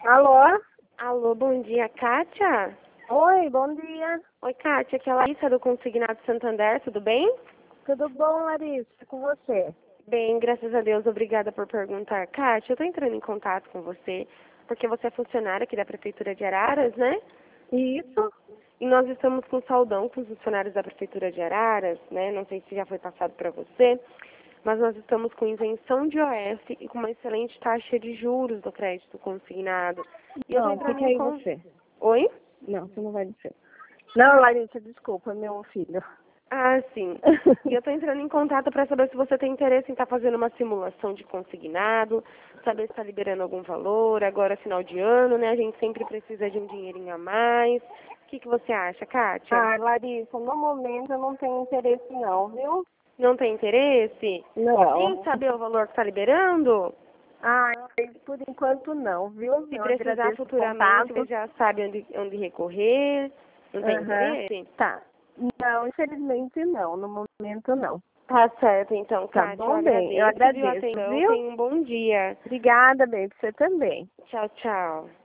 Alô? Alô, bom dia, Kátia? Oi, bom dia. Oi, Kátia, aqui é a Larissa do Consignado Santander, tudo bem? Tudo bom, Larissa? Com você? Bem, graças a Deus, obrigada por perguntar. Kátia, eu estou entrando em contato com você porque você é funcionária aqui da Prefeitura de Araras, né? Isso? E nós estamos com saudão com os funcionários da Prefeitura de Araras, né? Não sei se já foi passado para você, mas nós estamos com isenção de OS e com uma excelente taxa de juros do crédito consignado. E eu estou Não, entrando fica em aí contato. você. Oi? Não, você não vai dizer. Não, Larissa, desculpa, meu filho. Ah, sim. E eu estou entrando em contato para saber se você tem interesse em estar fazendo uma simulação de consignado, saber se está liberando algum valor, agora final de ano, né? A gente sempre precisa de um dinheirinho a mais. O que você acha, Kátia? Larissa, no momento eu não tenho interesse não, viu? Não tem interesse? Nem Não. saber o valor que está liberando? Ah, por enquanto não, viu? Se Eu precisar agradeço o futuramente, você contato. já sabe onde recorrer. Não tem Aham. interesse? Tá. Não, infelizmente não, no momento não. Tá certo, então, Tá Kátia. Eu bom, bem? Eu agradeço, viu, a agradeço, atenção. viu? Tenha um bom dia. Obrigada, bem, pra você também. Tchau, tchau.